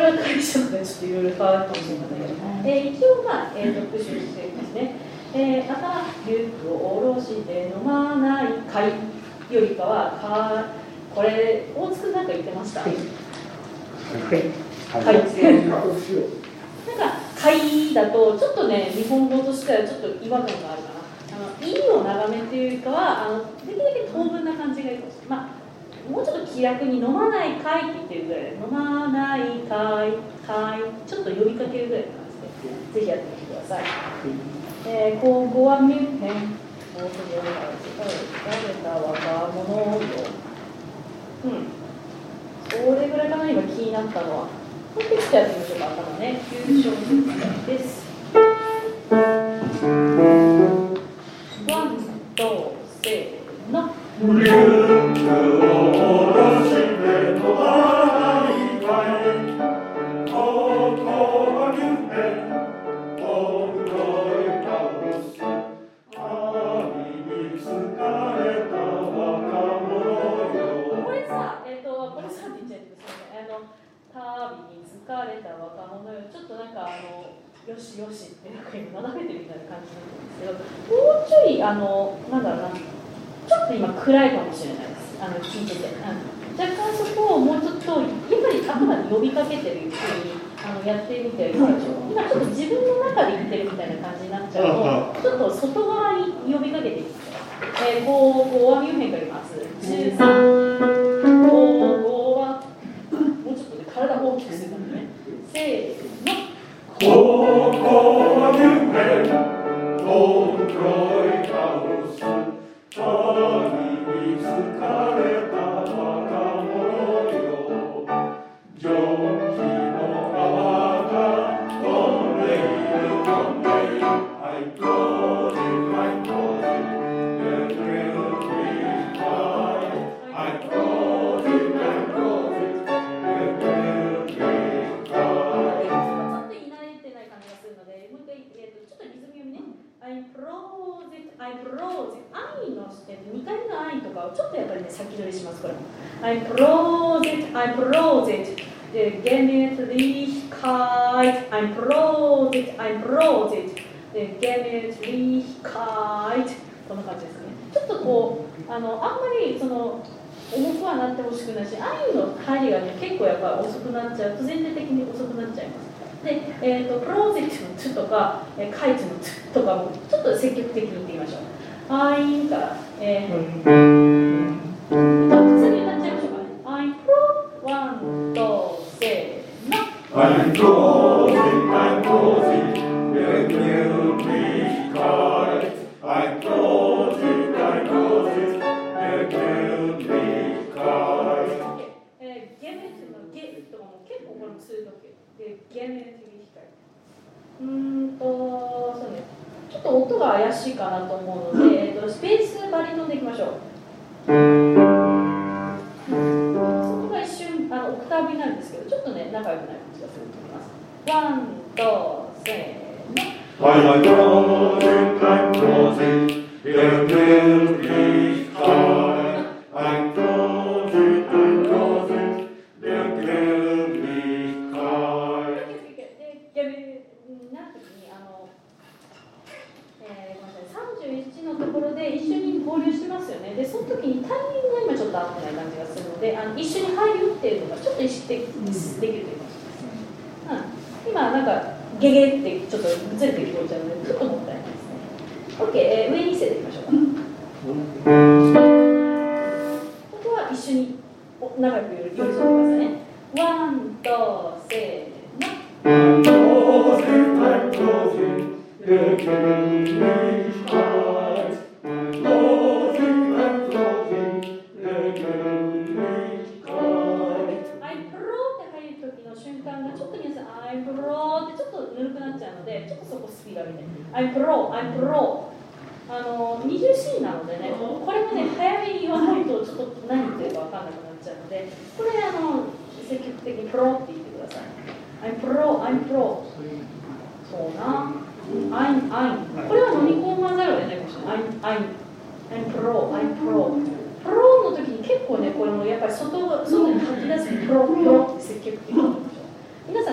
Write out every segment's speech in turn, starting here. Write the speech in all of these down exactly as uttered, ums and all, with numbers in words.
から解釈がちょっといろいろ変わるかもしれませんけど、えー、一応、まあえー、と復習していきますね。えー、またリュックを下ろして飲まないかいよりかはか、これ大津くんなんか言ってました。はい。はい。なんか会だとちょっとね、日本語としてはちょっと違和感があるかな。あの意を長めっていうよりかは、あのできるだけ当分な感じがいいかもしれない。まあ、もうちょっと気楽に飲まない会って言ってるぐらいで、飲まない会、会、ちょっと呼びかけるぐらいの感じで、ぜひやってみてください。えー、ここはミュンヘン、大阪で疲れた若者よ。うん。それぐらいかな、今気になったのは。もう一つやってみましょうか、頭ね。急所です。ワン、と、せーの。リュックを下ろして飲まないかい。ここはミュンヘン、本当に倒す。旅に疲れた若者よ。これさ、えっと、これさって言っちゃってくださいね。あの旅に疲れた若者よ、ちょっとなんかあのよしよしってなんか今なだめてるみたいな感じなんですけど、もうちょいあのなんだろうな、ちょっと今暗いかもしれないです。あの聞いてて、うん、若干そこをもうちょっとやっぱりあくまで呼びかけてるふうにあのやってみてるでしょう。今ちょっと自分の中で言ってるみたいな感じになっちゃうと、ちょっと外側に呼びかけていきましょう。えー、こうこうはミュンヘンがいます。じゅうさん、こうこうはもうちょっとね体を大きくするためね。せーの。ここはミュンヘン、本当に倒す。旅に疲れた若者よ。蒸気の泡が飛んでいる飛んでいる。I close it, I close it, it will be fine. I close it, I close it, it will be fine. ちょっと言い慣れてない感じがするので、もう一回、えーと、ちょっとリズム読みね。I close it, I close it. 愛のしてにかい目の愛とかをちょっとやっぱりね先取りします。これ I close it, I close it. De Gemütlichkeit. I close it, I close it. De Gemütlichkeit. こんな感じですね。ちょっとこうあのあんまりその重くはなってほしくないし、愛の入りがね結構やっぱ遅くなっちゃうと全体的に遅くなっちゃいます。で、えーと、プロジェクトのツとか、えー、カイツのツとかもちょっと積極的に言ってみましょう。アインから、えー、普通に歌っちゃいましょうかね。アイプロ、ワン、と、せーの。アイプロジン、アイプロジン、レビューリーカイツ。アイプロジン、アイプロジン、レビューリーカイツ。えー、ゲメツのゲとかも結構これもするとき。で、ゲメティリヒカイ。うーんと、そうね。ちょっと音が怪しいかなと思うので、えっと、スペースバリトンでいきましょう。そこが一瞬あのオクターブになるんですけど、ちょっとね、仲良くなる感じがすると思います。ワン、と、せーの。I close it, I close it, it will be fine. I close it, I close it, it will be fine. で、ギャビな時にあの、えー、ごめんなさい、さんじゅういちのところで一緒に合流してますよね。で、その時にタイミングが今ちょっと合ってない感じがするので、あの一緒に入るっていうのがちょっと意識的にできるというか、うん、今なんかゲゲってちょっとずれて聞こえちゃうので、ちょっともったいないですね。OK、えー、上にせでいきましょうか。ここは一緒に長く寄り添ってくださいね。ワン、と、せーの。I'm closing, I'm closing, the Gemütlichkeit. I'm closing, I'm closing, the Gemütlichkeit. I'm pro って入る時の瞬間がちょっと皆さん I'm pro ってちょっとぬるくなっちゃうので、ちょっとそこスピード上げて I'm pro, I'm pro。あのにじゅうシーなのでね、これもね早めに言わないとちょっと何言ってるか分かんなくなっちゃうので、これあの積極的にプロって言ってください。I'm pro, I'm pro。そうな。I'm, I'm。これは飲み込まざるを得ないかもしれない。I'm, I'm, I'm pro, I'm pro。プロの時に結構ね、これもやっぱり外、外に吐き出すプロ、プロって積極的に言いましょう。皆さ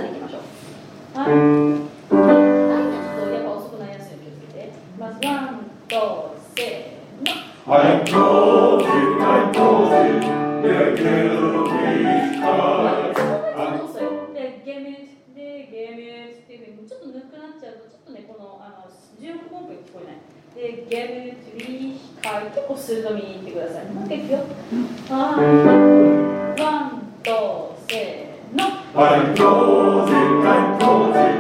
じゅうろく音符聞こえない。で、ゲム、トゥリー、光、結構鋭みに言ってください。もう一回いくよ。ワン、ワン、と、せーの。 はい、行こうぜ、はい、行こうぜ。